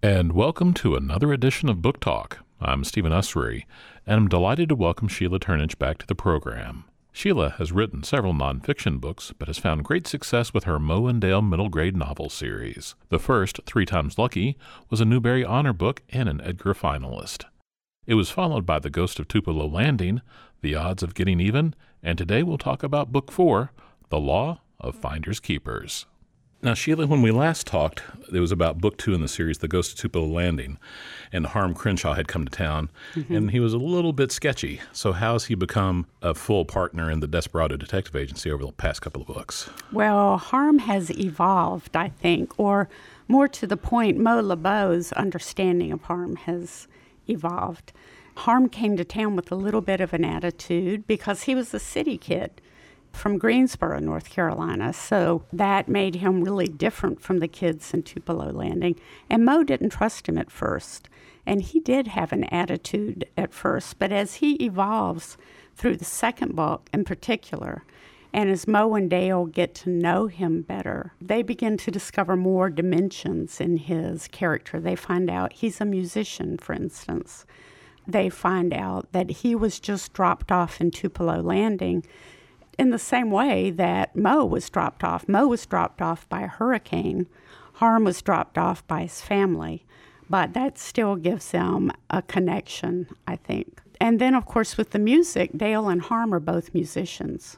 And welcome to another edition of Book Talk. I'm Stephen Ussery, and I'm delighted to welcome Sheila Turnage back to the program. Sheila has written several nonfiction books, but has found great success with her Mo and Dale middle grade novel series. The first, 3 Times Lucky, was a Newbery Honor book and an Edgar finalist. It was followed by The Ghost of Tupelo Landing, The Odds of Getting Even, and today we'll talk about Book 4, The Law of Finders Keepers. Now, Sheila, when we last talked, it was about Book 2 in the series, The Ghost of Tupelo Landing, and Harm Crenshaw had come to town, and he was a little bit sketchy. So how has he become a full partner in the Desperado Detective Agency over the past couple of books? Well, Harm has evolved, I think, or more to the point, Mo LeBeau's understanding of Harm has evolved. Harm came to town with a little bit of an attitude because he was a city kid from Greensboro, North Carolina. So that made him really different from the kids in Tupelo Landing. And Mo didn't trust him at first. And he did have an attitude at first. But as he evolves through the second book in particular, and as Mo and Dale get to know him better, they begin to discover more dimensions in his character. They find out he's a musician, for instance. They find out that he was just dropped off in Tupelo Landing in the same way that Mo was dropped off. Mo was dropped off by a hurricane. Harm was dropped off by his family. But that still gives them a connection, I think. And then, of course, with the music, Dale and Harm are both musicians.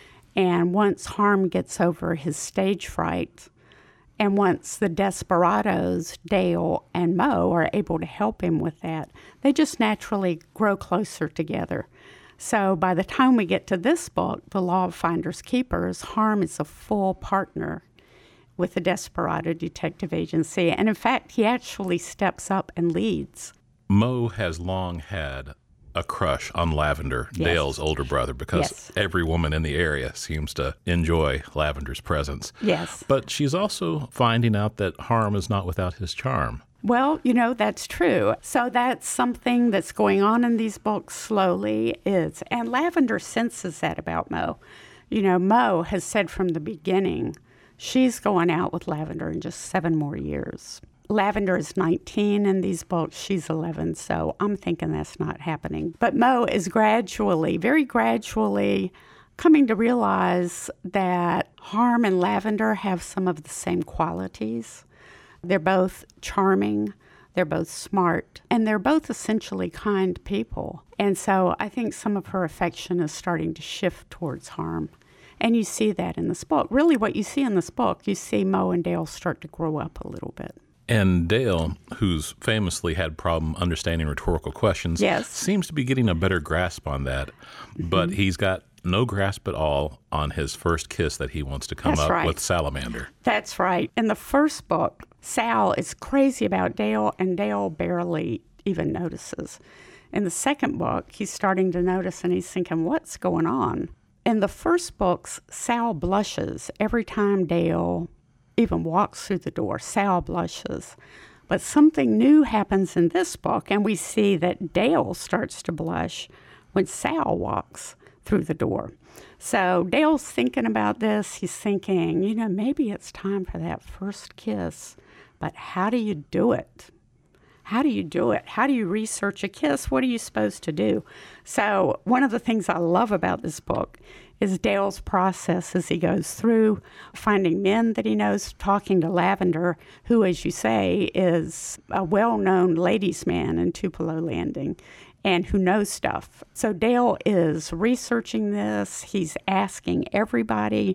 And once Harm gets over his stage fright, and once the Desperados, Dale and Mo, are able to help him with that, they just naturally grow closer together. So by the time we get to this book, The Law of Finders Keepers, Harm is a full partner with the Desperado Detective Agency. And in fact, he actually steps up and leads. Mo has long had a crush on Lavender, Yes. Dale's older brother, because Yes. every woman in the area seems to enjoy Lavender's presence. Yes. But she's also finding out that Harm is not without his charm. Well, that's true. So that's something that's going on in these books slowly and Lavender senses that about Mo. Mo has said from the beginning, she's going out with Lavender in just 7 more years. Lavender is 19 in these books. She's 11, so I'm thinking that's not happening. But Mo is very gradually coming to realize that Harm and Lavender have some of the same qualities. They're both charming, they're both smart, and they're both essentially kind people. And so I think some of her affection is starting to shift towards Harm. And you see that in this book. Really what you see in this book, you see Mo and Dale start to grow up a little bit. And Dale, who's famously had problem understanding rhetorical questions, Yes. seems to be getting a better grasp on that. But he's got no grasp at all on his first kiss that he wants to come That's up right. with Salamander. That's right. In the first book, Sal is crazy about Dale, and Dale barely even notices. In the second book, he's starting to notice, and he's thinking, what's going on? In the first books, Sal blushes every time Dale even walks through the door. Sal blushes. But something new happens in this book, and we see that Dale starts to blush when Sal walks through the door. So Dale's thinking about this. He's thinking, maybe it's time for that first kiss. But how do you do it? How do you do it? How do you research a kiss? What are you supposed to do? So one of the things I love about this book is Dale's process as he goes through finding men that he knows, talking to Lavender, who, as you say, is a well-known ladies' man in Tupelo Landing and who knows stuff. So Dale is researching this. He's asking everybody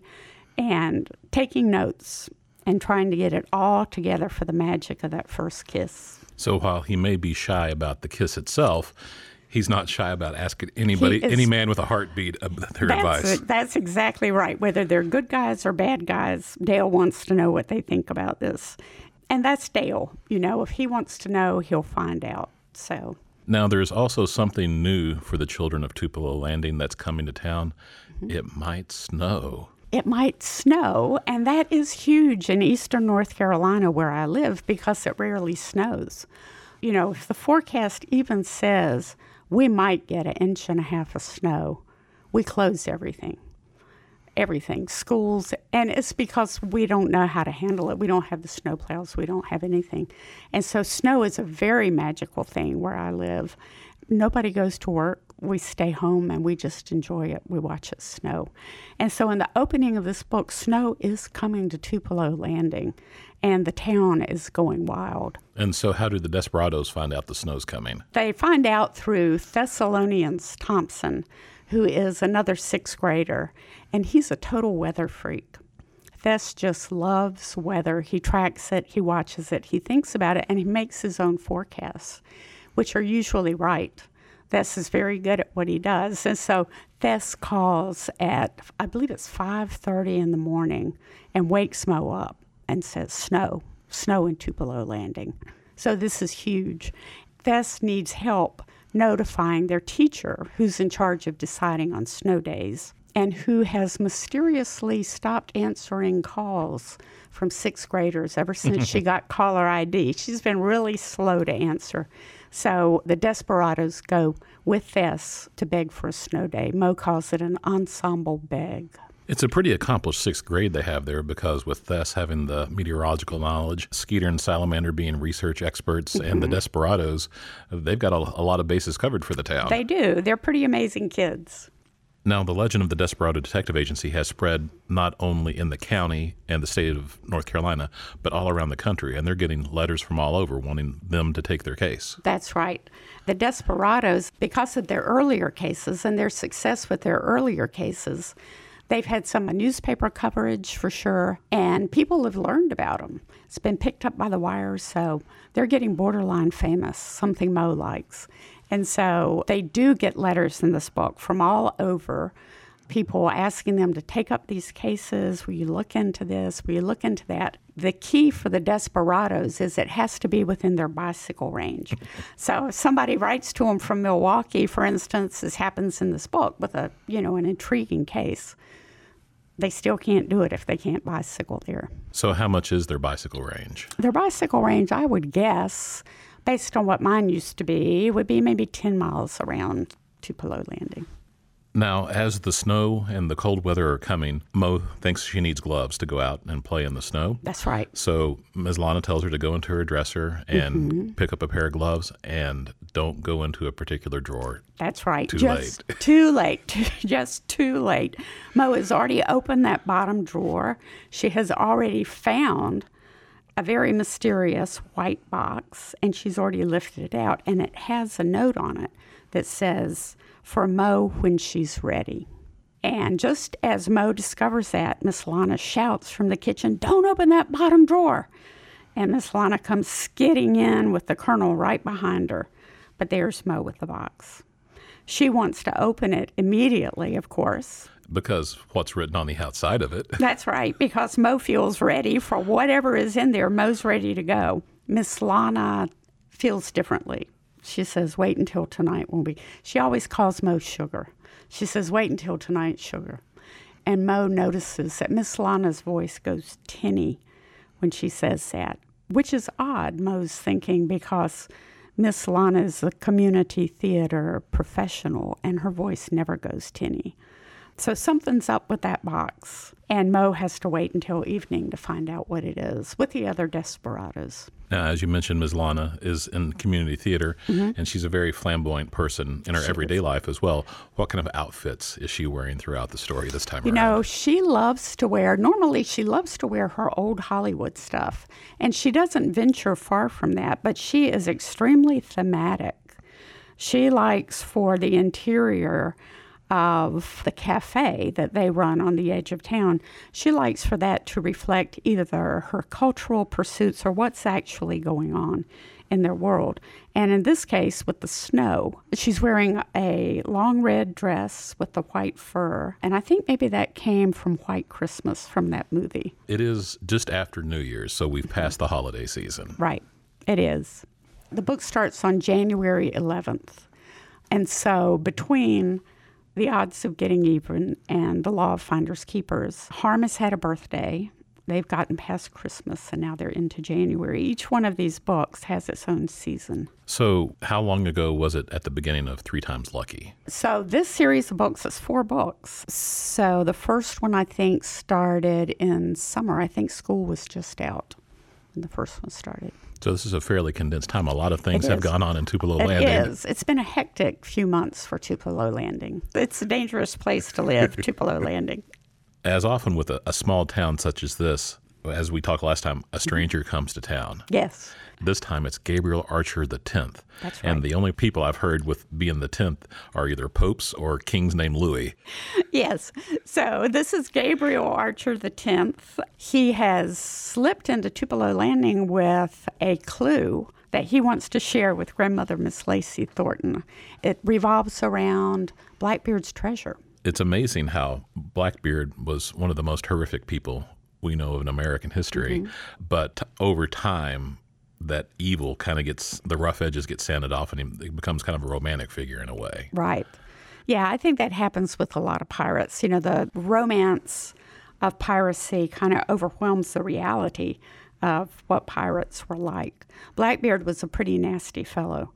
and taking notes and trying to get it all together for the magic of that first kiss. So while he may be shy about the kiss itself, he's not shy about asking any man with a heartbeat their advice. That's exactly right. Whether they're good guys or bad guys, Dale wants to know what they think about this. And that's Dale. If he wants to know, he'll find out. So Now, there's also something new for the children of Tupelo Landing that's coming to town. It might snow. It might snow, and that is huge in eastern North Carolina where I live because it rarely snows. If the forecast even says we might get 1.5 inches of snow, we close everything. everything, schools, and it's because we don't know how to handle it. We don't have the snow plows. We don't have anything. And so snow is a very magical thing where I live. Nobody goes to work. We stay home and we just enjoy it. We watch it snow. And so in the opening of this book, snow is coming to Tupelo Landing, and the town is going wild. And so how do the Desperados find out the snow's coming? They find out through Thessalonians Thompson, who is another sixth grader, and he's a total weather freak. Thess just loves weather. He tracks it, he watches it, he thinks about it, and he makes his own forecasts, which are usually right. Thess is very good at what he does. And so Thess calls at, I believe it's 5:30 in the morning, and wakes Mo up and says, snow in Tupelo Landing. So this is huge. Thess needs help notifying their teacher, who's in charge of deciding on snow days, and who has mysteriously stopped answering calls from sixth graders ever since she got caller ID. She's been really slow to answer. So the Desperados go with Thess to beg for a snow day. Mo calls it an ensemble beg. It's a pretty accomplished sixth grade they have there, because with Thess having the meteorological knowledge, Skeeter and Salamander being research experts, and the Desperados, they've got a lot of bases covered for the town. They do. They're pretty amazing kids. Now, the legend of the Desperado Detective Agency has spread not only in the county and the state of North Carolina, but all around the country, and they're getting letters from all over wanting them to take their case. That's right. The Desperados, because of their earlier cases and their success with their earlier cases, they've had some newspaper coverage for sure, and people have learned about them. It's been picked up by the wire, so they're getting borderline famous, something Mo likes. And so they do get letters in this book from all over, people asking them to take up these cases. Will you look into this? Will you look into that? The key for the Desperados is it has to be within their bicycle range. So if somebody writes to them from Milwaukee, for instance, as happens in this book with an intriguing case, they still can't do it if they can't bicycle there. So how much is their bicycle range? Their bicycle range, I would guess, based on what mine used to be, would be maybe 10 miles around Tupelo Landing. Now, as the snow and the cold weather are coming, Mo thinks she needs gloves to go out and play in the snow. That's right. So Ms. Lana tells her to go into her dresser and pick up a pair of gloves, and don't go into a particular drawer. That's right. Too Just late. Too late. Just too late. Mo has already opened that bottom drawer. She has already found a very mysterious white box, and she's already lifted it out, and it has a note on it that says, "For Mo when she's ready." And just as Mo discovers that, Miss Lana shouts from the kitchen, "Don't open that bottom drawer." And Miss Lana comes skidding in with the Colonel right behind her. But there's Mo with the box. She wants to open it immediately, of course. Because what's written on the outside of it. That's right, because Mo feels ready for whatever is in there. Mo's ready to go. Miss Lana feels differently. She says, "Wait until tonight when we..." She always calls Mo Sugar. She says, "Wait until tonight, Sugar." And Mo notices that Miss Lana's voice goes tinny when she says that, which is odd, Mo's thinking, because Miss Lana is a community theater professional, and her voice never goes tinny. So something's up with that box, and Mo has to wait until evening to find out what it is with the other Desperados. Now, as you mentioned, Ms. Lana is in community theater, and she's a very flamboyant person in her everyday life as well. What kind of outfits is she wearing throughout the story this time around? You know, she loves to wear her old Hollywood stuff, and she doesn't venture far from that, but she is extremely thematic. She likes for the interior of the cafe that they run on the edge of town, she likes for that to reflect either her cultural pursuits or what's actually going on in their world. And in this case, with the snow, she's wearing a long red dress with the white fur. And I think maybe that came from White Christmas, from that movie. It is just after New Year's, so we've passed the holiday season. Right. It is. The book starts on January 11th. And so between the odds of getting even and the law of finders keepers, Harm has had a birthday. They've gotten past Christmas and now they're into January. Each one of these books has its own season. So how long ago was it at the beginning of Three Times Lucky? So this series of books is 4 books. So the first one, I think, started in summer. I think school was just out when the first one started. So this is a fairly condensed time. A lot of things have gone on in Tupelo Landing. It is. It's been a hectic few months for Tupelo Landing. It's a dangerous place to live, Tupelo Landing. As often with a small town such as this, as we talked last time, a stranger comes to town. Yes. This time it's Gabriel Archer X. That's right. And the only people I've heard with being the 10th are either popes or kings named Louis. Yes. So this is Gabriel Archer X. He has slipped into Tupelo Landing with a clue that he wants to share with grandmother Miss Lacey Thornton. It revolves around Blackbeard's treasure. It's amazing how Blackbeard was one of the most horrific people we know of in American history. Mm-hmm. But over time, that evil kind of the rough edges get sanded off, and he becomes kind of a romantic figure in a way. Right. Yeah, I think that happens with a lot of pirates. You know, the romance of piracy kind of overwhelms the reality of what pirates were like. Blackbeard was a pretty nasty fellow.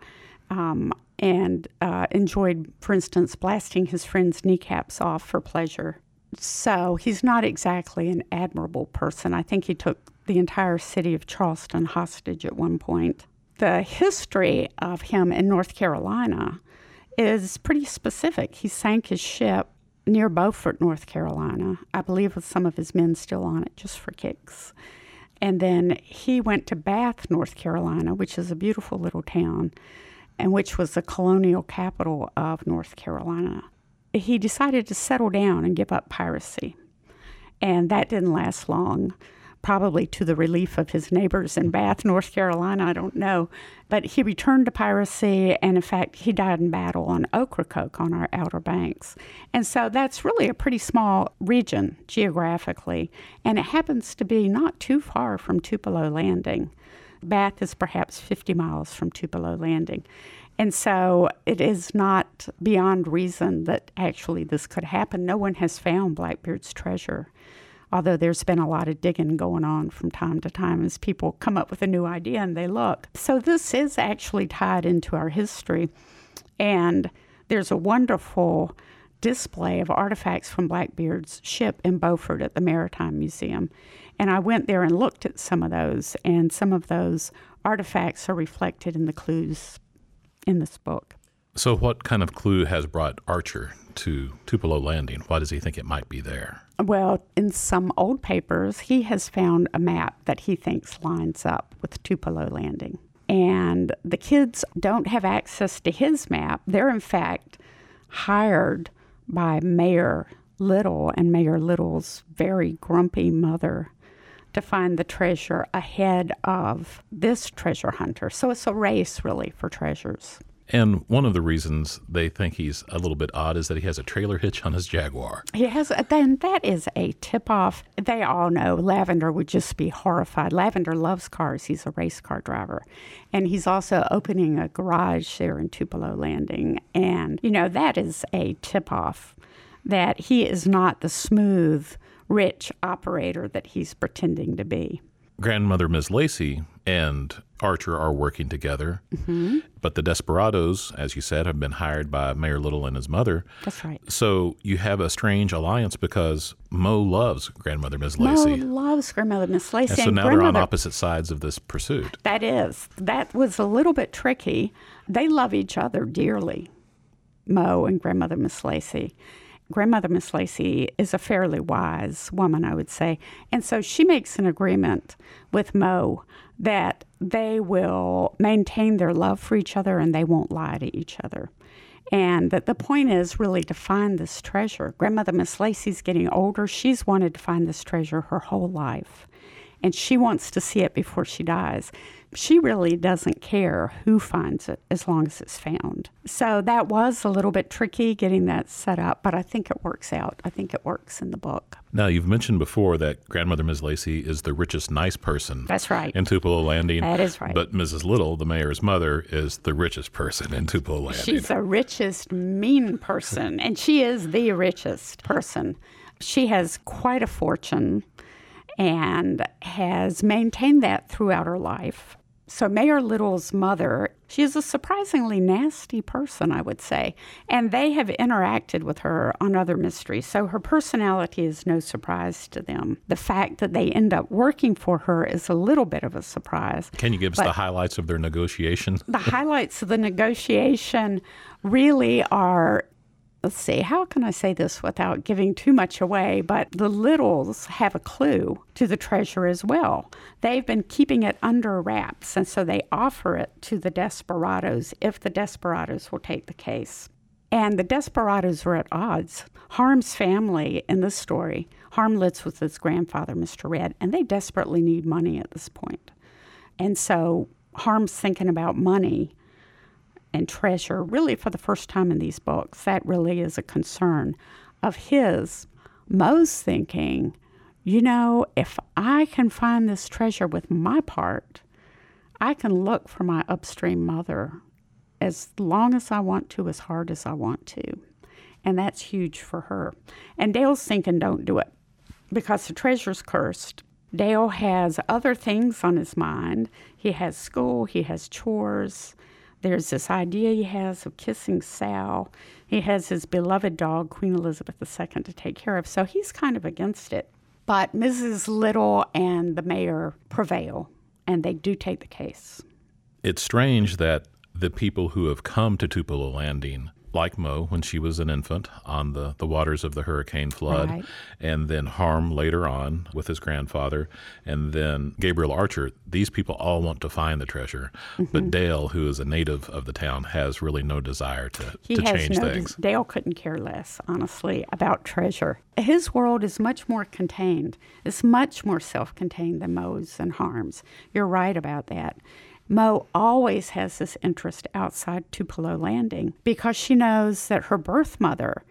And enjoyed, for instance, blasting his friends' kneecaps off for pleasure. So he's not exactly an admirable person. I think he took the entire city of Charleston hostage at one point. The history of him in North Carolina is pretty specific. He sank his ship near Beaufort, North Carolina, I believe with some of his men still on it, just for kicks. And then he went to Bath, North Carolina, which is a beautiful little town, and which was the colonial capital of North Carolina. He decided to settle down and give up piracy. And that didn't last long, probably to the relief of his neighbors in Bath, North Carolina, I don't know. But he returned to piracy, and in fact, he died in battle on Ocracoke on our Outer Banks. And so that's really a pretty small region geographically, and it happens to be not too far from Tupelo Landing. Bath is perhaps 50 miles from Tupelo Landing. And so it is not beyond reason that actually this could happen. No one has found Blackbeard's treasure, although there's been a lot of digging going on from time to time as people come up with a new idea and they look. So this is actually tied into our history. And there's a wonderful display of artifacts from Blackbeard's ship in Beaufort at the Maritime Museum. And I went there and looked at some of those, and some of those artifacts are reflected in the clues in this book. So what kind of clue has brought Archer to Tupelo Landing? Why does he think it might be there? Well, in some old papers, he has found a map that he thinks lines up with Tupelo Landing. And the kids don't have access to his map. They're, in fact, hired by Mayor Little and Mayor Little's very grumpy mother to find the treasure ahead of this treasure hunter. So it's a race, really, for treasures. And one of the reasons they think he's a little bit odd is that he has a trailer hitch on his Jaguar. He has, then that is a tip-off. They all know Lavender would just be horrified. Lavender loves cars. He's a race car driver. And he's also opening a garage there in Tupelo Landing. And, you know, that is a tip-off that he is not the smooth, rich operator that he's pretending to be. Grandmother Miss Lacey and Archer are working together, but the Desperados, as you said, have been hired by Mayor Little and his mother. That's right. So you have a strange alliance because Mo loves Grandmother Miss Lacey. Mo loves Grandmother Miss Lacey. And so now they're on opposite sides of this pursuit. That was a little bit tricky. They love each other dearly, Mo and Grandmother Miss Lacey. Grandmother Miss Lacey is a fairly wise woman, I would say. And so she makes an agreement with Mo that they will maintain their love for each other and they won't lie to each other. And that the point is really to find this treasure. Grandmother Miss Lacey's getting older. She's wanted to find this treasure her whole life. And she wants to see it before she dies. She really doesn't care who finds it as long as it's found. So that was a little bit tricky getting that set up, but I think it works out. I think it works in the book. Now, you've mentioned before that Grandmother Miss Lacey is the richest nice person. That's right. In Tupelo Landing. That is right. But Mrs. Little, the mayor's mother, is the richest person in Tupelo Landing. She's the richest mean person, and she is the richest person. She has quite a fortune. and has maintained that throughout her life. So Mayor Little's mother, she is a surprisingly nasty person, I would say, and they have interacted with her on other mysteries, so her personality is no surprise to them. The fact that they end up working for her is a little bit of a surprise. Can you give us the highlights of their negotiation? The highlights of the negotiation really are, let's see, how can I say this without giving too much away? But the Littles have a clue to the treasure as well. They've been keeping it under wraps, and so they offer it to the Desperados if the Desperados will take the case. And the Desperados are at odds. Harm's family in this story, Harm lives with his grandfather, Mr. Red, and they desperately need money at this point. And so Harm's thinking about money and treasure, really for the first time in these books. That really is a concern of his. Mo's thinking, if I can find this treasure with my part, I can look for my upstream mother as long as I want to, as hard as I want to. And that's huge for her. And Dale's thinking, don't do it, because the treasure's cursed. Dale has other things on his mind. He has school, he has chores. There's this idea he has of kissing Sal. He has his beloved dog, Queen Elizabeth II, to take care of. So he's kind of against it. But Mrs. Little and the mayor prevail, and they do take the case. It's strange that the people who have come to Tupelo Landing, like Mo when she was an infant on the waters of the hurricane flood, right, and then Harm later on with his grandfather, and then Gabriel Archer, these people all want to find the treasure. But Dale, who is a native of the town, has really no desire to change things. Dale couldn't care less, honestly, about treasure. His world is much more contained. It's much more self-contained than Mo's and Harm's. You're right about that. Mo always has this interest outside Tupelo Landing because she knows that her birth mother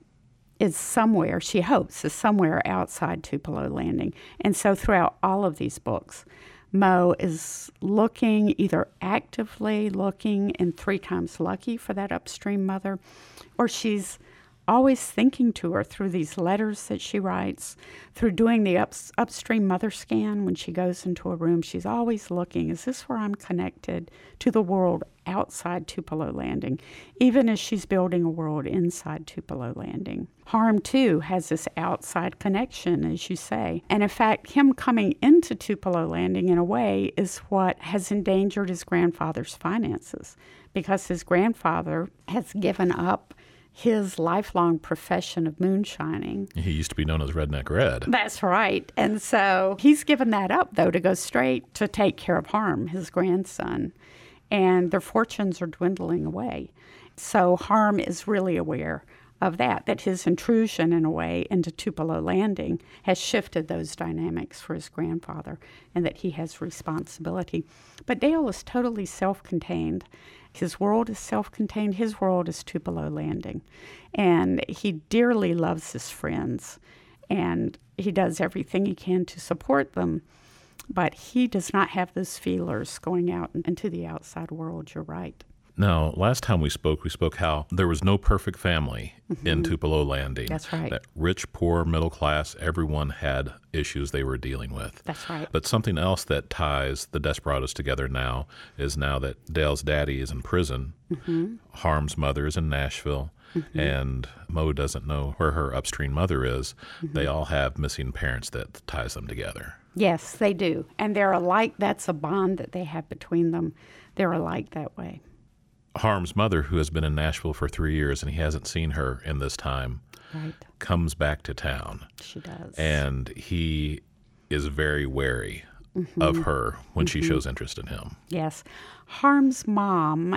is somewhere, she hopes, is somewhere outside Tupelo Landing. And so throughout all of these books, Mo is looking, either actively looking and 3 times lucky for that upstream mother, or she's always thinking to her through these letters that she writes, through doing the upstream mother scan when she goes into a room. She's always looking, is this where I'm connected to the world outside Tupelo Landing, even as she's building a world inside Tupelo Landing. Harm, too, has this outside connection, as you say. And in fact, him coming into Tupelo Landing in a way is what has endangered his grandfather's finances, because his grandfather has given up his lifelong profession of moonshining. He used to be known as Redneck Red. That's right. And so he's given that up, though, to go straight to take care of Harm, his grandson. And their fortunes are dwindling away. So Harm is really aware of that his intrusion, in a way, into Tupelo Landing has shifted those dynamics for his grandfather, and that he has responsibility. But Dale is totally self-contained. His world is self-contained. His world is Tupelo Landing. And he dearly loves his friends, and he does everything he can to support them. But he does not have those feelers going out into the outside world. You're right. Now, last time we spoke how there was no perfect family in Tupelo Landing. That's right. That rich, poor, middle class, everyone had issues they were dealing with. That's right. But something else that ties the Desperados together now is now that Dale's daddy is in prison, Harm's mother is in Nashville, and Mo doesn't know where her upstream mother is. They all have missing parents that ties them together. Yes, they do. And they're alike. That's a bond that they have between them. They're alike that way. Harm's mother, who has been in Nashville for 3 years and he hasn't seen her in this time, right, comes back to town. She does. And he is very wary of her when she shows interest in him. Yes. Harm's mom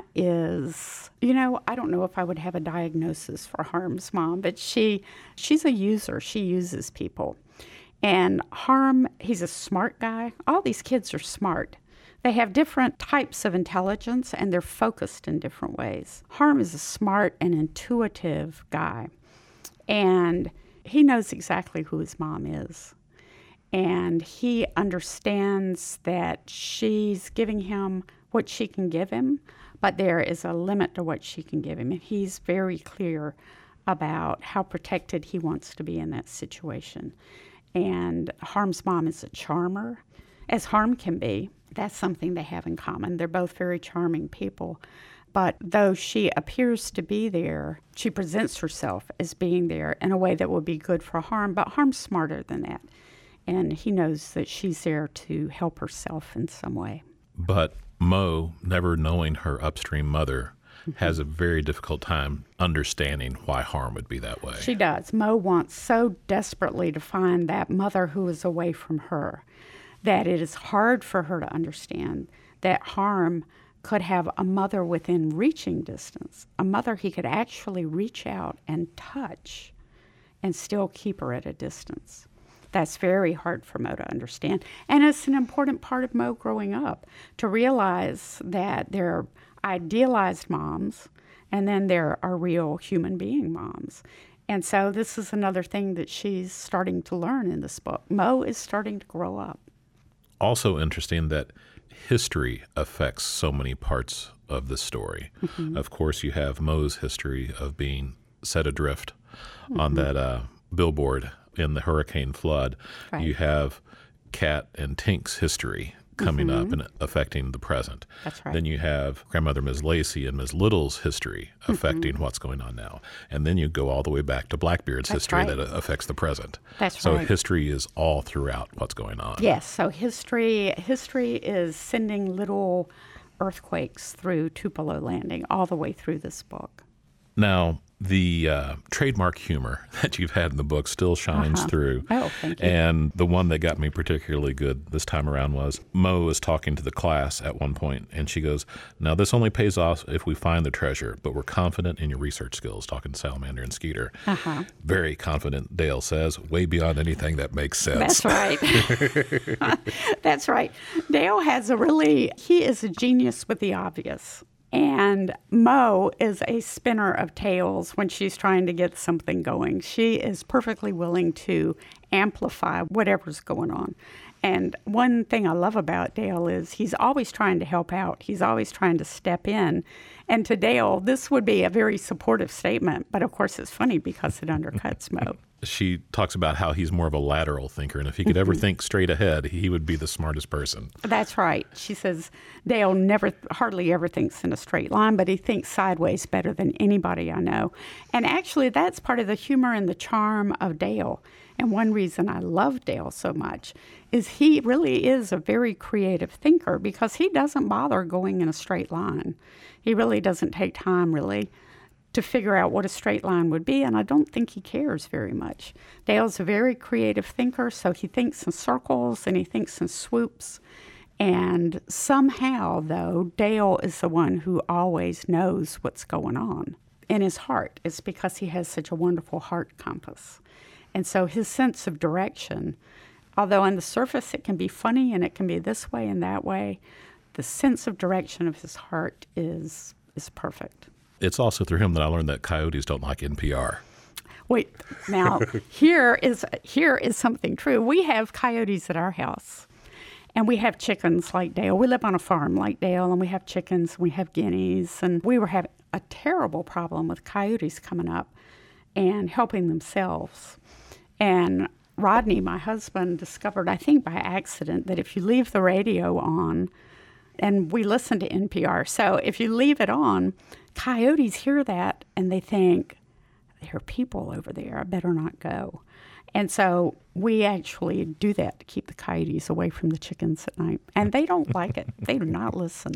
is, I don't know if I would have a diagnosis for Harm's mom, but she's a user. She uses people. And Harm, he's a smart guy. All these kids are smart. They have different types of intelligence, and they're focused in different ways. Harm is a smart and intuitive guy, and he knows exactly who his mom is. And he understands that she's giving him what she can give him, but there is a limit to what she can give him. And he's very clear about how protected he wants to be in that situation. and Harm's mom is a charmer, as Harm can be. That's something they have in common. They're both very charming people. But though she appears to be there, she presents herself as being there in a way that will be good for Harm, but Harm's smarter than that. And he knows that she's there to help herself in some way. But Mo, never knowing her upstream mother, has a very difficult time understanding why Harm would be that way. She does. Mo wants so desperately to find that mother who is away from her that it is hard for her to understand that Harm could have a mother within reaching distance, a mother he could actually reach out and touch and still keep her at a distance. That's very hard for Mo to understand. And it's an important part of Mo growing up, to realize that there are idealized moms and then there are real human being moms. And so this is another thing that she's starting to learn in this book. Mo is starting to grow up. Also interesting that history affects so many parts of the story. Of course, you have Mo's history of being set adrift on that billboard in the hurricane flood. Right. You have Kat and Tink's history coming up and affecting the present. That's right. Then you have grandmother Ms. Lacey and Ms. Little's history affecting what's going on now. And then you go all the way back to Blackbeard's history right. that affects the present. That's so right. history is all throughout what's going on. Yes, so history is sending little earthquakes through Tupelo Landing all the way through this book. Now, the trademark humor that you've had in the book still shines through. Oh, thank you. And the one that got me particularly good this time around was Mo was talking to the class at one point, and she goes, "Now, this only pays off if we find the treasure, but we're confident in your research skills," talking to Salamander and Skeeter. Very confident, Dale says, way beyond anything that makes sense. That's right. That's right. Dale he is a genius with the obvious. And Mo is a spinner of tales when she's trying to get something going. She is perfectly willing to amplify whatever's going on. And one thing I love about Dale is he's always trying to help out. He's always trying to step in. And to Dale, this would be a very supportive statement. But of course, it's funny because it undercuts Mo. She talks about how he's more of a lateral thinker, and if he could ever think straight ahead, he would be the smartest person. That's right. She says Dale hardly ever thinks in a straight line, but he thinks sideways better than anybody I know. And actually, that's part of the humor and the charm of Dale. And one reason I love Dale so much is he really is a very creative thinker because he doesn't bother going in a straight line. He really doesn't take time, really, to figure out what a straight line would be, and I don't think he cares very much. Dale's a very creative thinker, so he thinks in circles and he thinks in swoops. And somehow, though, Dale is the one who always knows what's going on in his heart. It's because he has such a wonderful heart compass. And so his sense of direction, although on the surface it can be funny and it can be this way and that way, the sense of direction of his heart is perfect. It's also through him that I learned that coyotes don't like NPR. Wait, now, here is something true. We have coyotes at our house, and we have chickens like Dale. We live on a farm like Dale, and we have chickens, and we have guineas, and we were having a terrible problem with coyotes coming up and helping themselves. And Rodney, my husband, discovered, I think by accident, that if you leave the radio on, and we listen to NPR, so if you leave it on, coyotes hear that and they think, there are people over there, I better not go. And so we actually do that to keep the coyotes away from the chickens at night. And they don't like it. They do not listen.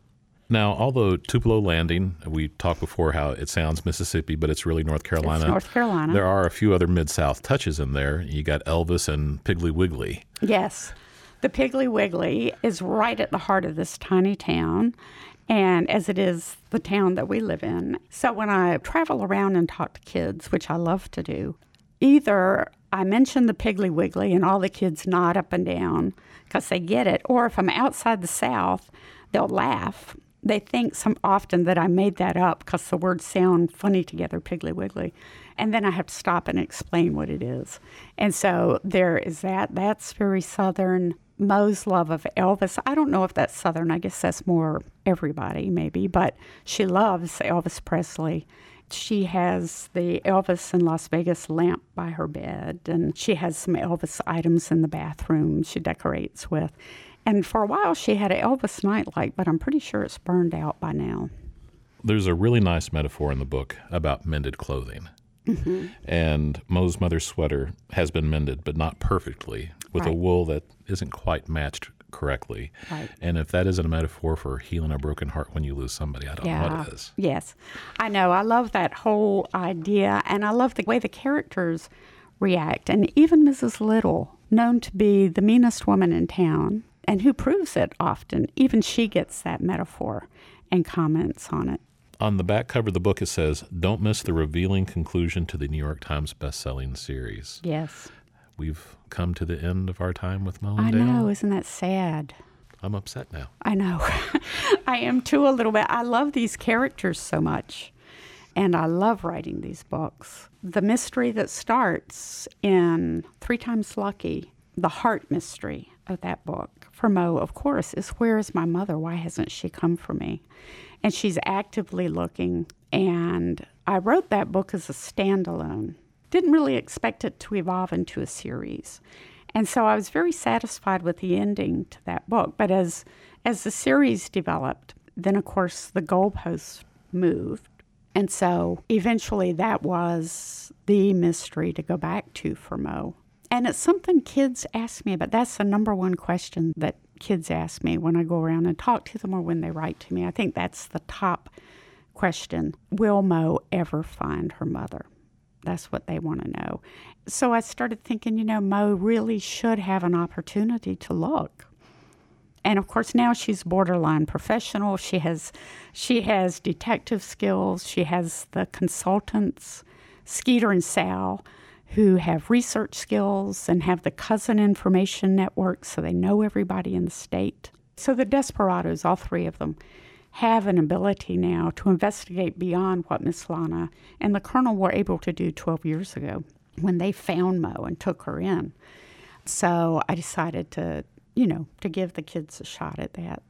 Now, although Tupelo Landing, we talked before how it sounds Mississippi, but it's really North Carolina. It's North Carolina. There are a few other Mid-South touches in there. You got Elvis and Piggly Wiggly. Yes. The Piggly Wiggly is right at the heart of this tiny town, and as it is the town that we live in. So when I travel around and talk to kids, which I love to do, either I mention the Piggly Wiggly and all the kids nod up and down because they get it, or if I'm outside the South, they'll laugh. They think often that I made that up because the words sound funny together, Piggly Wiggly. And then I have to stop and explain what it is. And so there is that. That's very Southern. Mo's love of Elvis. I don't know if that's Southern. I guess that's more everybody, maybe. But she loves Elvis Presley. She has the Elvis in Las Vegas lamp by her bed, and she has some Elvis items in the bathroom she decorates with. And for a while, she had an Elvis nightlight, but I'm pretty sure it's burned out by now. There's a really nice metaphor in the book about mended clothing. Mm-hmm. And Mo's mother's sweater has been mended, but not perfectly, with a wool that isn't quite matched correctly. Right. And if that isn't a metaphor for healing a broken heart when you lose somebody, I don't know what it is. Yes. I know. I love that whole idea, and I love the way the characters react. And even Mrs. Little, known to be the meanest woman in town, and who proves it often, even she gets that metaphor and comments on it. On the back cover of the book, it says, "Don't miss the revealing conclusion to the New York Times best-selling series." Yes. We've come to the end of our time with Mo and I Dale. know. Isn't that sad? I'm upset now. I know. I am too a little bit. I love these characters so much, and I love writing these books. The mystery that starts in 3 Times Lucky, the heart mystery of that book for Mo, of course, is where is my mother? Why hasn't she come for me? And she's actively looking. And I wrote that book as a standalone. Didn't really expect it to evolve into a series. And so I was very satisfied with the ending to that book. But as the series developed, then, of course, the goalposts moved. And so eventually that was the mystery to go back to for Mo. And it's something kids ask me about. That's the number one question that kids ask me when I go around and talk to them or when they write to me. I think that's the top question. Will Mo ever find her mother? That's what they want to know. So I started thinking, Mo really should have an opportunity to look. And of course, now she's borderline professional. She has detective skills. She has the consultants, Skeeter and Sal, who have research skills and have the cousin information network, so they know everybody in the state. So the Desperados, all 3 of them, have an ability now to investigate beyond what Miss Lana and the Colonel were able to do 12 years ago when they found Mo and took her in. So I decided to give the kids a shot at that.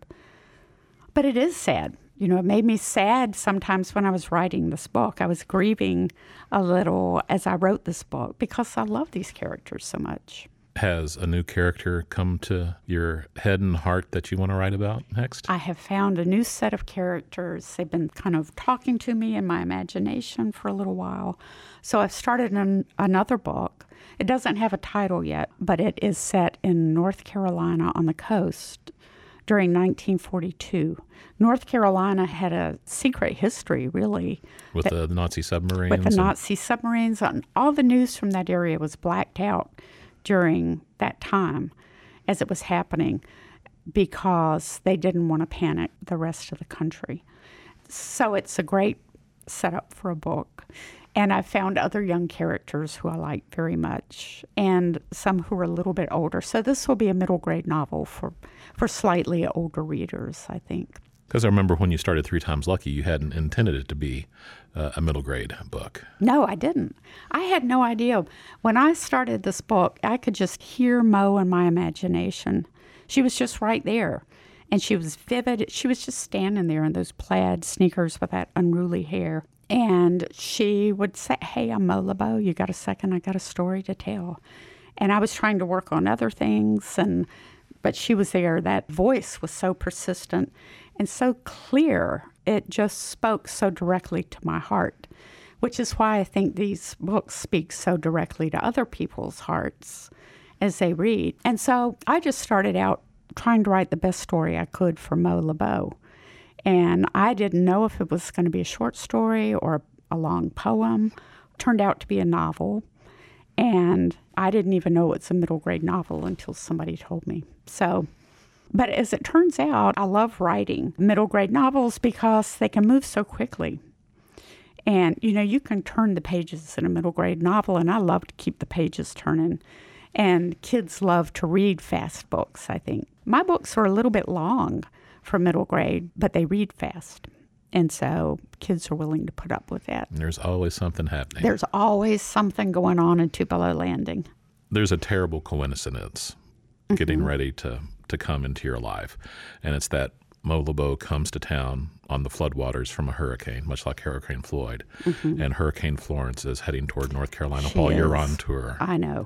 But it is sad. It made me sad sometimes when I was writing this book. I was grieving a little as I wrote this book because I love these characters so much. Has a new character come to your head and heart that you want to write about next? I have found a new set of characters. They've been kind of talking to me in my imagination for a little while. So I've started another book. It doesn't have a title yet, but it is set in North Carolina on the coast during 1942. North Carolina had a secret history, really. With the Nazi submarines? With the Nazi submarines. And all the news from that area was blacked out during that time as it was happening because they didn't want to panic the rest of the country. So it's a great setup for a book. And I found other young characters who I like very much, and some who are a little bit older. So this will be a middle grade novel for slightly older readers, I think. Because I remember when you started 3 Times Lucky, you hadn't intended it to be a middle grade book. No, I didn't. I had no idea. When I started this book, I could just hear Mo in my imagination. She was just right there, and she was vivid. She was just standing there in those plaid sneakers with that unruly hair. And she would say, "Hey, I'm Mo LeBeau. You got a second? I got a story to tell." And I was trying to work on other things, but she was there. That voice was so persistent and so clear. It just spoke so directly to my heart, which is why I think these books speak so directly to other people's hearts as they read. And so I just started out trying to write the best story I could for Mo LeBeau. And I didn't know if it was going to be a short story or a long poem. It turned out to be a novel. And I didn't even know it's a middle grade novel until somebody told me. But as it turns out, I love writing middle grade novels because they can move so quickly. And, you can turn the pages in a middle grade novel, and I love to keep the pages turning. And kids love to read fast books, I think. My books are a little bit long for middle grade, but they read fast. And so kids are willing to put up with that. And there's always something happening. There's always something going on in Tupelo Landing. There's a terrible coincidence getting ready to come into your life. And it's that Mo LeBeau comes to town on the floodwaters from a hurricane, much like Hurricane Floyd. Mm-hmm. And Hurricane Florence is heading toward North Carolina while you're on tour. I know.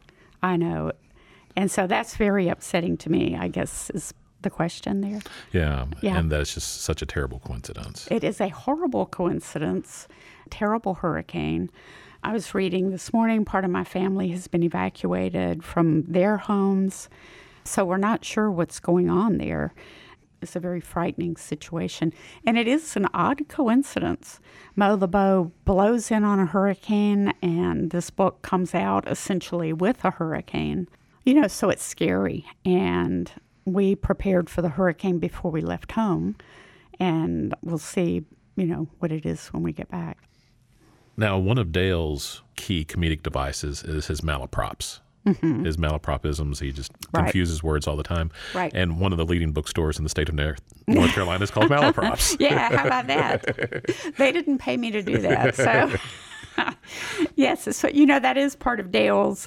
And so that's very upsetting to me, I guess, is the question there. Yeah, and that's just such a terrible coincidence. It is a horrible coincidence, terrible hurricane. I was reading this morning, part of my family has been evacuated from their homes, so we're not sure what's going on there. It's a very frightening situation. And it is an odd coincidence. Mo LeBeau blows in on a hurricane, and this book comes out essentially with a hurricane. So it's scary. And we prepared for the hurricane before we left home, and we'll see, what it is when we get back. Now, one of Dale's key comedic devices is his malaprops. Mm-hmm. His malapropisms, he just confuses words all the time. Right. And one of the leading bookstores in the state of North Carolina is called Malaprops. Yeah, how about that? They didn't pay me to do that. So, yes, so, that is part of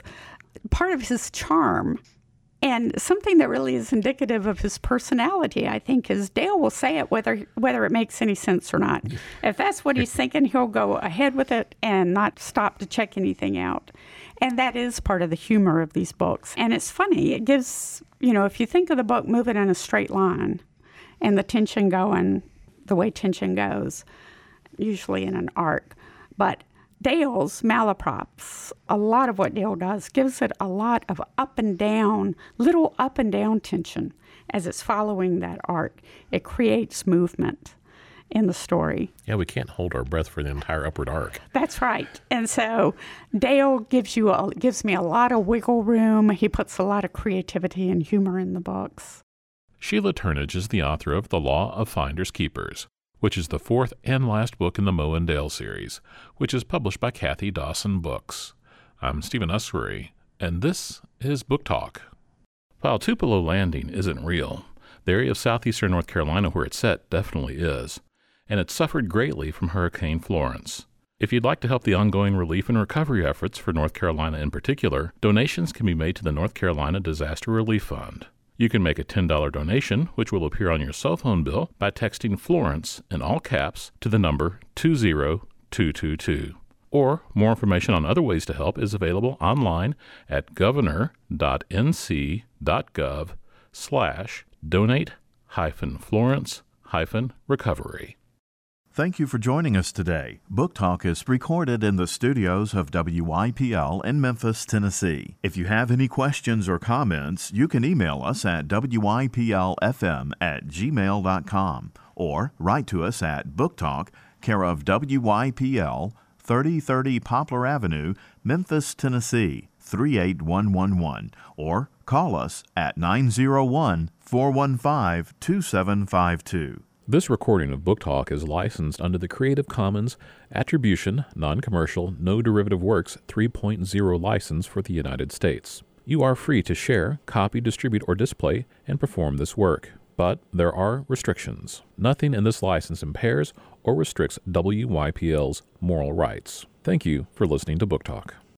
his charm. And something that really is indicative of his personality, I think, is Dale will say it whether it makes any sense or not. If that's what he's thinking, he'll go ahead with it and not stop to check anything out. And that is part of the humor of these books. And it's funny. It gives, if you think of the book moving in a straight line and the tension going the way tension goes, usually in an arc. But Dale's malaprops, a lot of what Dale does gives it a lot of little up and down tension as it's following that arc. It creates movement in the story. Yeah, we can't hold our breath for the entire upward arc. That's right. And so Dale gives me a lot of wiggle room. He puts a lot of creativity and humor in the books. Sheila Turnage is the author of The Law of Finders Keepers, which is the fourth and last book in the Mo and Dale series, which is published by Kathy Dawson Books. I'm Stephen Ussery, and this is Book Talk. While Tupelo Landing isn't real, the area of southeastern North Carolina where it's set definitely is, and it suffered greatly from Hurricane Florence. If you'd like to help the ongoing relief and recovery efforts for North Carolina in particular, donations can be made to the North Carolina Disaster Relief Fund. You can make a $10 donation, which will appear on your cell phone bill, by texting Florence in all caps to the number 20222. Or more information on other ways to help is available online at governor.nc.gov/donate-florence-recovery. Thank you for joining us today. Book Talk is recorded in the studios of WYPL in Memphis, Tennessee. If you have any questions or comments, you can email us at wyplfm@gmail.com or write to us at Book Talk, care of WYPL, 3030 Poplar Avenue, Memphis, Tennessee, 38111, or call us at 901-415-2752. This recording of Book Talk is licensed under the Creative Commons Attribution, Non-Commercial, No Derivative Works 3.0 license for the United States. You are free to share, copy, distribute, or display and perform this work, but there are restrictions. Nothing in this license impairs or restricts WYPL's moral rights. Thank you for listening to Book Talk.